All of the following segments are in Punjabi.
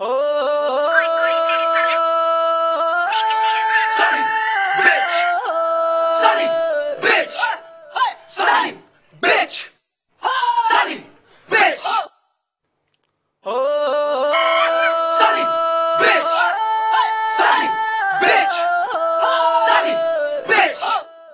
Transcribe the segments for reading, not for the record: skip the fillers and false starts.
Sunny bitch, Sunny bitch, Sunny bitch, Sunny bitch, Sunny bitch, Sunny bitch, Sunny bitch।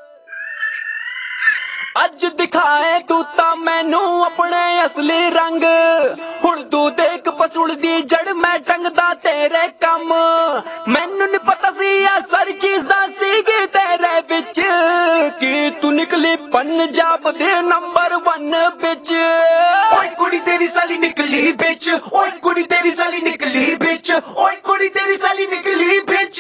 ਅੱਜ ਦਿਖਾਏ ਤੂੰ ਤਾਂ ਮੈਨੂੰ ਆਪਣੇ ਅਸਲੀ ਰੰਗ, ਹੁਣ ਤੂੰ ਦੇਖ ਪਸੂਲ ਦੀ ਜੜ ਮੈਂ ਟੰਗਦਾ ਤੇਰੇ ਕੰਮ। ਮੈਨੂੰ ਨੀ ਪਤਾ ਸੀ ਆ ਸਾਰੀ ਚੀਜ਼ਾਂ ਸੀਗੀ ਤੇਰੇ ਵਿੱਚ, ਕਿ ਤੂੰ ਨਿਕਲੀ ਪੰਜਾਬ ਦੇ ਨੰਬਰ 1 ਵਿੱਚ। ਓਏ ਕੁੜੀ ਤੇਰੀ ਸਾਲੀ ਨਿਕਲੀ ਵਿੱਚ, ਓਏ ਕੁੜੀ ਤੇਰੀ ਸਾਲੀ ਨਿਕਲੀ ਵਿੱਚ, ਓਏ ਕੁੜੀ ਤੇਰੀ ਸਾਲੀ ਨਿਕਲੀ ਵਿੱਚ।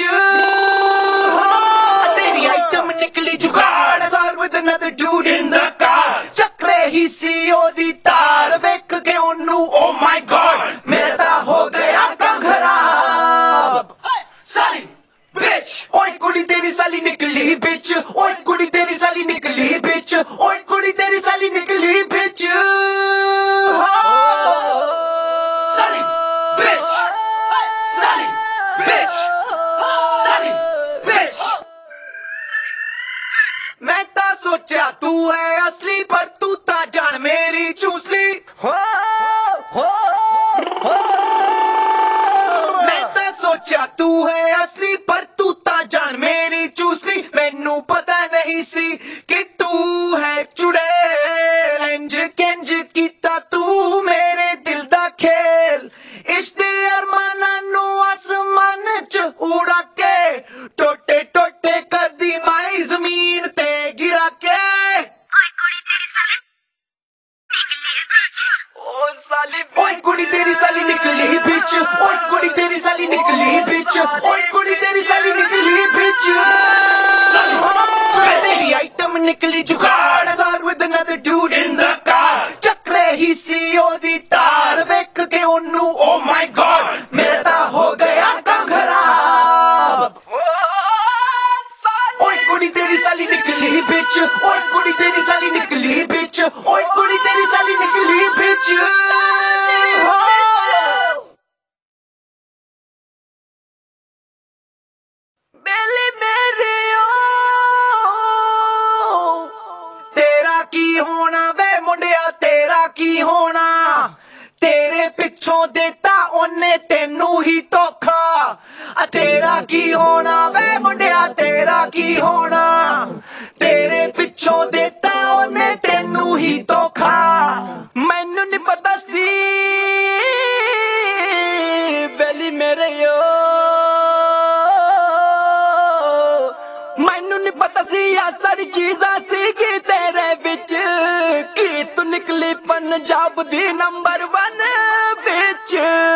ਤੇਰੀ ਆਈਟਮ ਨਿਕਲੀ ਜੁਗਾੜ, with another dude in the car, ਚੱਕਰੇ ਹੀ ਸੀ ਉਹਦੀ ਤਾਰ, ਵੇਖ ਕੇ ਉਹਨੂੰ oh my god ਮੇਰਾ ਤਾਂ ਹੋ ਗਿਆ ਕੰਮ ਖਰਾਬ। ਸਾਲੀ bitch, ਓਏ ਕੁੜੀ ਤੇਰੀ ਸਾਲੀ ਨਿਕਲੀ ਵਿੱਚ, ਓਏ ਕੁੜੀ ਤੇਰੀ ਸਾਲੀ ਨਿਕਲੀ ਵਿੱਚ, ਓਏ ਕੁੜੀ ਤੇਰੀ ਸਾਲੀ ਨਿਕਲੀ ਵਿੱਚ। ਸਾਲੀ bitch, ਸਾਲੀ bitch, ਸਾਲੀ bitch। मैं ता सोचा तू है असली, पर तू ता जान मेरी चूसली। मैं ता सोचा तू है असली, पर तू ता जान मेरी चूसली। मैनू पता नहीं सी कि तू है चुड़ैल, इंज किंज कीता तू मेरे दिल दा खेल। इश्क दे अरमानां नू आसमान च उड़ा के, टोटे टोटे कर दी माई जमीन ते गिरा के। ओए कुड़ी तेरी साली निकली बिच, ओ साली ओए कुड़ी तेरी साली निकली बिच, ओए कुड़ी तेरी साली निकली बिच, ओए कुड़ी तेरी साली निकली बिच। तेरी आइटम निकली जुगाड़, सार with another dude in the car, ਚੱਕਰੇ ਹੀ ਸੀ ਉਹਦੀ ਤਾਰ, ਵੇਖ ਕੇ ਉਹਨੂੰ oh my god ਮੇਰਾ ਤਾਂ ਹੋ ਗਿਆ ਕੰਮ ਖਰਾਬ। ਓਏ ਕੁੜੀ ਤੇਰੀ ਸਾਲੀ ਨਿਕਲੀ ਵਿੱਚ, ਓਏ ਕੁੜੀ ਤੇਰੀ ਸਾਲੀ ਨਿਕਲੀ ਵਿੱਚ, ਓਏ ਕੁੜੀ ਤੇਰੀ ਸਾਲੀ ਨਿਕਲੀ ਵਿੱਚ। ਬੇਲੀ ਮੇਰੀ ਤੇਰਾ ਕੀ ਹੋਣਾ ਵੇ ਮੁੰਡਿਆ, ਤੇਰਾ ਕੀ ਹੋਣਾ, ਤੇਰੇ ਪਿੱਛੋਂ ਦੇਤਾ ਉਹਨੇ ਤੈਨੂੰ ਹੀ ਧੋਖਾ। ਤੇਰਾ ਕੀ ਹੋਣਾ ਵੇ ਮੁੰਡਿਆ, ਤੇਰਾ ਕੀ ਹੋਣਾ, ਤੇਰੇ ਪਿੱਛੋਂ ਦੇਤਾ ਉਹਨੇ ਤੈਨੂੰ ਹੀ ਧੋਖਾ। ਮੈਨੂੰ ਨੀ ਪਤਾ ਸੀ ਬੇਲੀ ਮੇਰੇ ਮੈਨੂੰ ਨੀ ਪਤਾ ਸੀ ਆ ਸਾਰੀ ਚੀਜ਼ਾਂ ਸੀਗੀ ਤੇਰੇ ਵਿੱਚ, ਕਿ ਤੂੰ ਨਿਕਲੀ ਪੰਜਾਬ ਦੀ ਨੰਬਰ 1 ਵਿੱਚ।